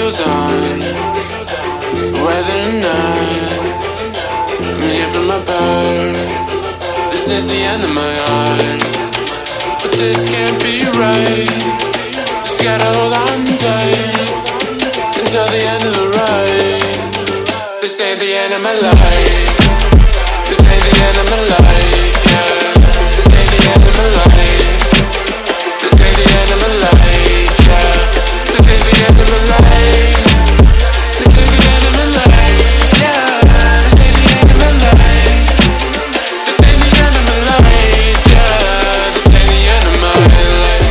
goes on, whether or not I'm here for my part. This is the end of my art, but this can't be right. Just gotta hold on tight until the end of the ride. This ain't the end of my life. This ain't the end of my life, yeah. This ain't the end of my life. This ain't the end of my life, yeah. This ain't the end of my life. This ain't the end of my life, yeah. This ain't the end of my life. This ain't the end of my life, yeah. This ain't the end of my life.